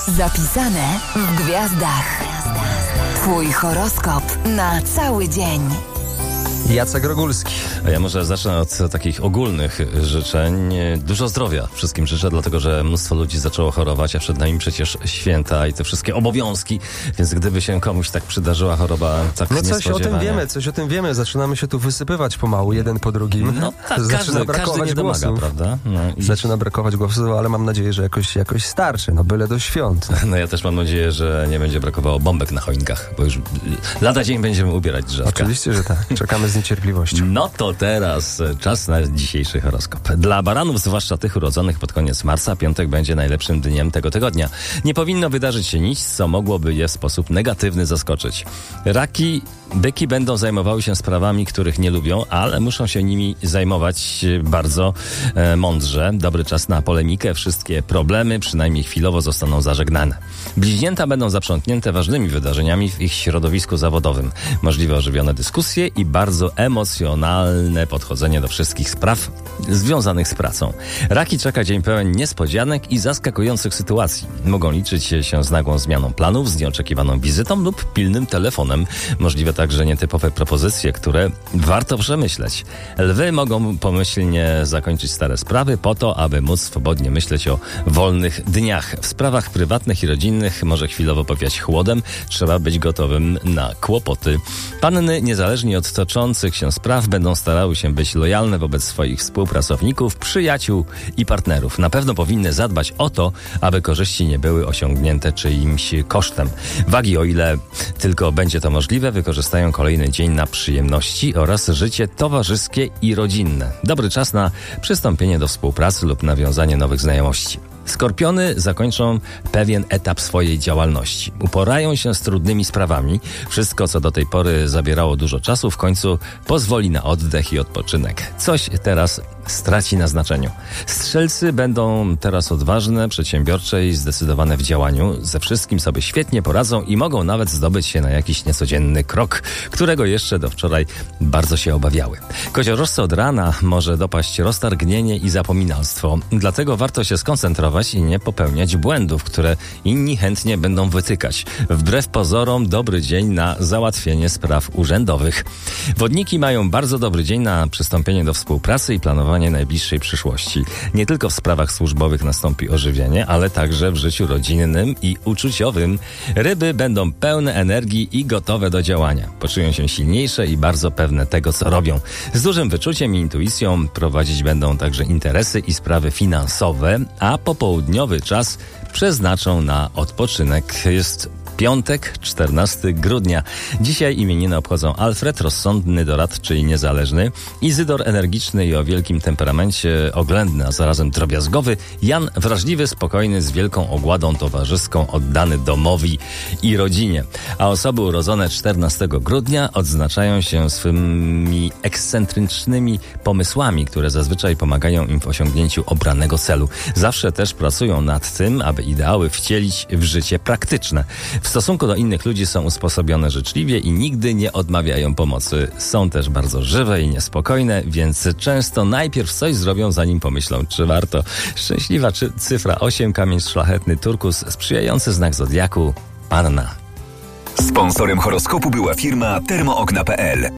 Zapisane w gwiazdach. Twój horoskop na cały dzień. Jacek Rogulski. A ja może zacznę od takich ogólnych życzeń. Dużo zdrowia wszystkim życzę, dlatego że mnóstwo ludzi zaczęło chorować, a przed nami przecież święta i te wszystkie obowiązki, więc gdyby się komuś tak przydarzyła choroba tak niespodziewanie... Coś o tym wiemy. Zaczynamy się tu wysypywać pomału, jeden po drugim. No tak, każdy nie domaga, prawda? No, Zaczyna brakować głosów, ale mam nadzieję, że jakoś starczy, byle do świąt. No ja też mam nadzieję, że nie będzie brakowało bombek na choinkach, bo już lada dzień będziemy ubierać drzewka. Oczywiście, że tak. Czekamy z niecierpliwością. No to teraz czas na dzisiejszy horoskop. Dla baranów, zwłaszcza tych urodzonych pod koniec marca, piątek będzie najlepszym dniem tego tygodnia. Nie powinno wydarzyć się nic, co mogłoby je w sposób negatywny zaskoczyć. Raki, byki będą zajmowały się sprawami, których nie lubią, ale muszą się nimi zajmować bardzo mądrze. Dobry czas na polemikę. Wszystkie problemy, przynajmniej chwilowo, zostaną zażegnane. Bliźnięta będą zaprzątnięte ważnymi wydarzeniami w ich środowisku zawodowym. Możliwe ożywione dyskusje i bardzo emocjonalne podchodzenie do wszystkich spraw związanych z pracą. Raki czeka dzień pełen niespodzianek i zaskakujących sytuacji. Mogą liczyć się z nagłą zmianą planów, z nieoczekiwaną wizytą lub pilnym telefonem. Możliwe także nietypowe propozycje, które warto przemyśleć. Lwy mogą pomyślnie zakończyć stare sprawy po to, aby móc swobodnie myśleć o wolnych dniach. W sprawach prywatnych i rodzinnych może chwilowo powiać chłodem. Trzeba być gotowym na kłopoty. Panny, niezależnie od toczących się spraw, będą starały się być lojalne wobec swoich współpracowników, przyjaciół i partnerów. Na pewno powinny zadbać o to, aby korzyści nie były osiągnięte czyimś kosztem. Wagi, o ile tylko będzie to możliwe, wykorzystają kolejny dzień na przyjemności oraz życie towarzyskie i rodzinne. Dobry czas na przystąpienie do współpracy lub nawiązanie nowych znajomości. Skorpiony zakończą pewien etap swojej działalności. Uporają się z trudnymi sprawami. Wszystko, co do tej pory zabierało dużo czasu, w końcu pozwoli na oddech i odpoczynek. Coś teraz straci na znaczeniu. Strzelcy będą teraz odważne, przedsiębiorcze i zdecydowane w działaniu. Ze wszystkim sobie świetnie poradzą i mogą nawet zdobyć się na jakiś niecodzienny krok, którego jeszcze do wczoraj bardzo się obawiały. Koziorożce od rana może dopaść roztargnienie i zapominalstwo. Dlatego warto się skoncentrować i nie popełniać błędów, które inni chętnie będą wytykać. Wbrew pozorom dobry dzień na załatwienie spraw urzędowych. Wodniki mają bardzo dobry dzień na przystąpienie do współpracy i planowanie najbliższej przyszłości. Nie tylko w sprawach służbowych nastąpi ożywienie, ale także w życiu rodzinnym i uczuciowym. Ryby będą pełne energii i gotowe do działania. Poczują się silniejsze i bardzo pewne tego, co robią. Z dużym wyczuciem i intuicją prowadzić będą także interesy i sprawy finansowe, a popołudniowy czas przeznaczą na odpoczynek. Jest piątek, 14 grudnia. Dzisiaj imieniny obchodzą Alfred, rozsądny, doradczy i niezależny, Izydor, energiczny i o wielkim temperamencie, oględny, a zarazem drobiazgowy, Jan, wrażliwy, spokojny, z wielką ogładą towarzyską, oddany domowi i rodzinie. A osoby urodzone 14 grudnia odznaczają się swymi ekscentrycznymi pomysłami, które zazwyczaj pomagają im w osiągnięciu obranego celu. Zawsze też pracują nad tym, aby ideały wcielić w życie praktyczne. W stosunku do innych ludzi są usposobione życzliwie i nigdy nie odmawiają pomocy. Są też bardzo żywe i niespokojne, więc często najpierw coś zrobią, zanim pomyślą, czy warto. Szczęśliwa cyfra 8, kamień szlachetny turkus, sprzyjający znak zodiaku, panna. Sponsorem horoskopu była firma Termookna.pl.